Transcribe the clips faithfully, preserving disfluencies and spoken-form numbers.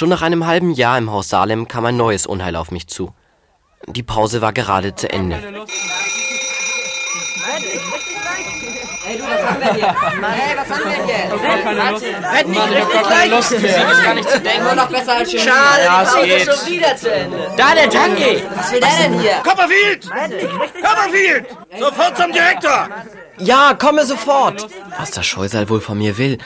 Schon nach einem halben Jahr im Haus Salem kam ein neues Unheil auf mich zu. Die Pause war gerade zu Ende. Hey, du, was haben wir hier? Hey, was haben wir hier? Red nicht richtig leicht. Das ist gar nicht zu denken. Nur noch besser als schon. Schade, ja, es geht schon wieder zu Ende. Da, der Tangi! Was will der denn hier? Copperfield! Copperfield! Sofort zum Direktor! Ja, komme sofort! Was der Scheusal wohl von mir will.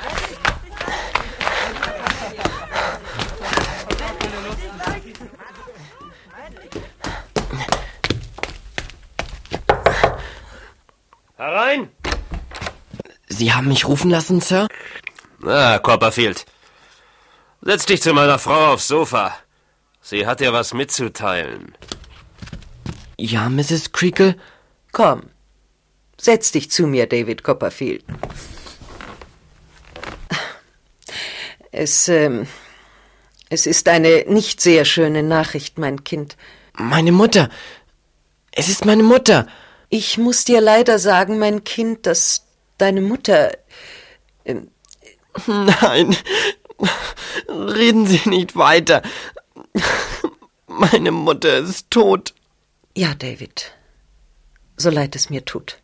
Herein! Sie haben mich rufen lassen, Sir? Na, Copperfield. Setz dich zu meiner Frau aufs Sofa. Sie hat dir was mitzuteilen. Ja, Misses Creakle? Komm, setz dich zu mir, David Copperfield. Es, ähm, es ist eine nicht sehr schöne Nachricht, mein Kind. Meine Mutter. Es ist meine Mutter. Ich muss dir leider sagen, mein Kind, dass deine Mutter... Ähm, Nein, reden Sie nicht weiter. Meine Mutter ist tot. Ja, David, so leid es mir tut.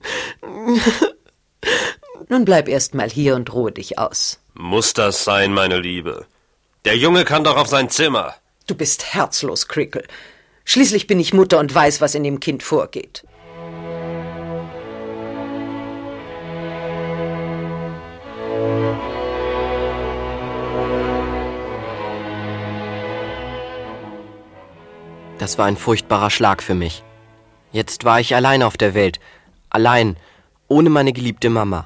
Nun bleib erst mal hier und ruhe dich aus. Muss das sein, meine Liebe? Der Junge kann doch auf sein Zimmer. Du bist herzlos, Creakle. Schließlich bin ich Mutter und weiß, was in dem Kind vorgeht. Das war ein furchtbarer Schlag für mich. Jetzt war ich allein auf der Welt. Allein, ohne meine geliebte Mama.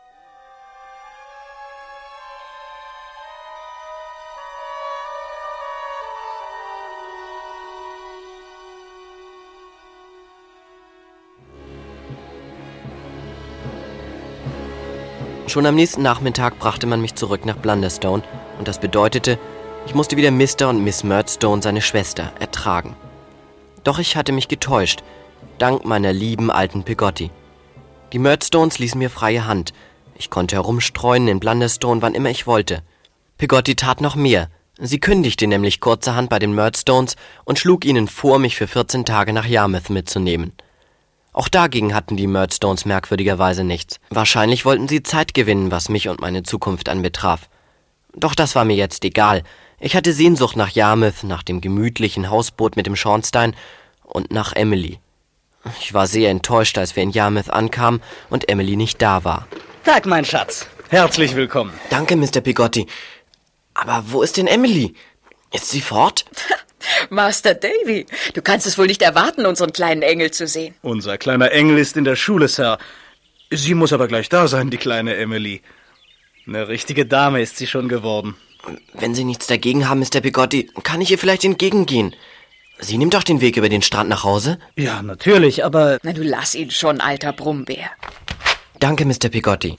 Schon am nächsten Nachmittag brachte man mich zurück nach Blunderstone und das bedeutete, ich musste wieder Mister und Miss Murdstone, seine Schwester, ertragen. Doch ich hatte mich getäuscht, dank meiner lieben alten Peggotty. Die Murdstones ließen mir freie Hand. Ich konnte herumstreunen in Blunderstone, wann immer ich wollte. Peggotty tat noch mehr. Sie kündigte nämlich kurzerhand bei den Murdstones und schlug ihnen vor, mich für vierzehn Tage nach Yarmouth mitzunehmen. Auch dagegen hatten die Murdstones merkwürdigerweise nichts. Wahrscheinlich wollten sie Zeit gewinnen, was mich und meine Zukunft anbetraf. Doch das war mir jetzt egal. Ich hatte Sehnsucht nach Yarmouth, nach dem gemütlichen Hausboot mit dem Schornstein und nach Emily. Ich war sehr enttäuscht, als wir in Yarmouth ankamen und Emily nicht da war. Tag, mein Schatz. Herzlich willkommen. Danke, Mister Peggotty. Aber wo ist denn Emily? Ist sie fort? Master Davy, du kannst es wohl nicht erwarten, unseren kleinen Engel zu sehen. Unser kleiner Engel ist in der Schule, Sir. Sie muss aber gleich da sein, die kleine Emily. Eine richtige Dame ist sie schon geworden. Wenn Sie nichts dagegen haben, Mister Peggotty, kann ich ihr vielleicht entgegengehen. Sie nimmt doch den Weg über den Strand nach Hause? Ja, natürlich, aber... Na, du lass ihn schon, alter Brummbär. Danke, Mister Peggotty.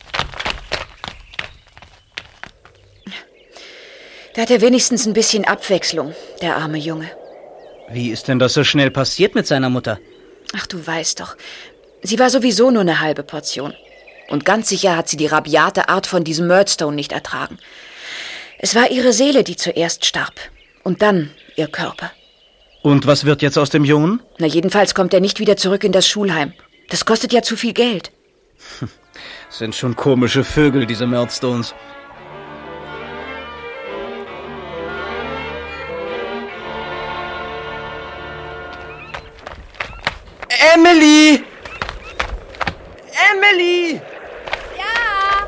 Da hat er wenigstens ein bisschen Abwechslung, der arme Junge. Wie ist denn das so schnell passiert mit seiner Mutter? Ach, du weißt doch, sie war sowieso nur eine halbe Portion. Und ganz sicher hat sie die rabiate Art von diesem Murdstone nicht ertragen. Es war ihre Seele, die zuerst starb. Und dann ihr Körper. Und was wird jetzt aus dem Jungen? Na, jedenfalls kommt er nicht wieder zurück in das Schulheim. Das kostet ja zu viel Geld. Sind schon komische Vögel, diese Murdstones. Emily! Emily! Ja!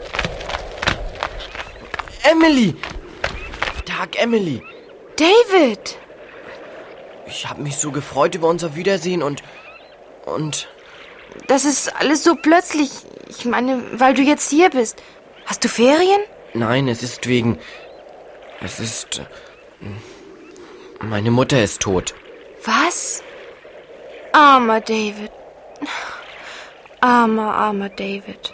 Emily! Tag, Emily. David! Ich habe mich so gefreut über unser Wiedersehen und... und... Das ist alles so plötzlich. Ich meine, weil du jetzt hier bist. Hast du Ferien? Nein, es ist wegen... Es ist... Meine Mutter ist tot. Was? Armer David. Armer, armer David.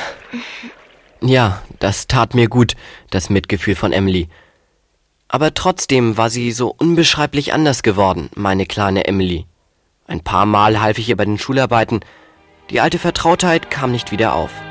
Ja, das tat mir gut, das Mitgefühl von Emily. Aber trotzdem war sie so unbeschreiblich anders geworden, meine kleine Emily. Ein paar Mal half ich ihr bei den Schularbeiten. Die alte Vertrautheit kam nicht wieder auf.